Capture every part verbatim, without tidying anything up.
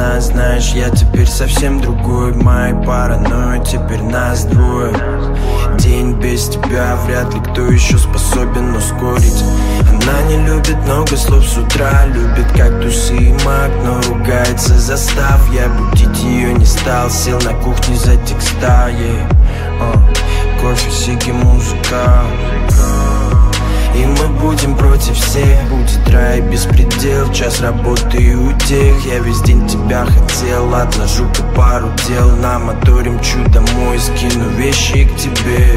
нас, знаешь, я теперь совсем другой. Мои паранойи, теперь нас двое. День без тебя вряд ли кто еще способен ускорить. Она не любит много слов с утра, любит кактусы и мак, но ругается застав. Я будить ее не стал, сел на кухне за текста, yeah. uh, Кофе, сиги, музыка. И мы будем против всех, будет рай, беспредел, час работы и утех. Я весь день тебя хотел, отложу-ка пару дел. На моторе мчу домой, скину вещи к тебе.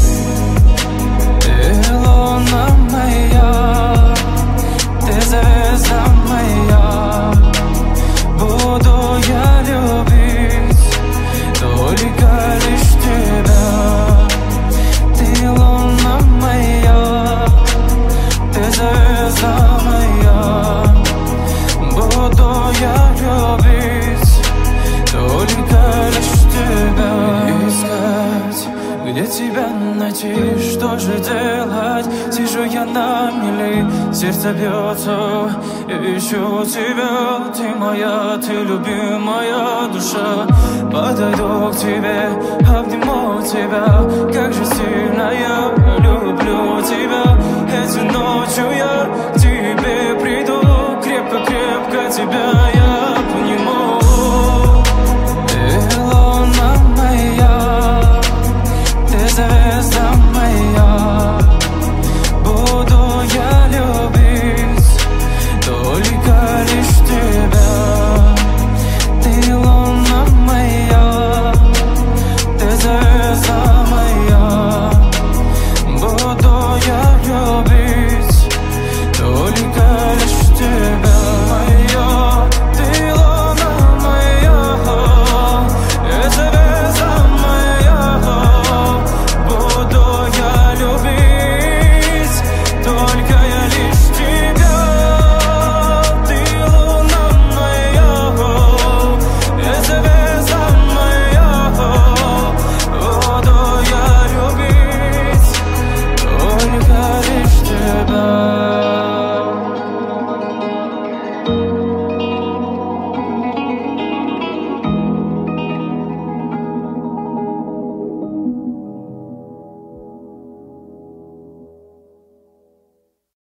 Ты луна моя, ты звезда моя. Буду я любить только лишь тебя. Ты луна моя, ты звезда моя. Буду я любить только лишь тебя. Искать, где тебя найти, что же делать? Сижу я на мели, сердце бьется, ищу тебя. Ты моя, ты любимая душа. Подойду к тебе, обниму тебя. Как же сильно я люблю тебя. Этой ночью я к тебе приду, крепко-крепко тебя я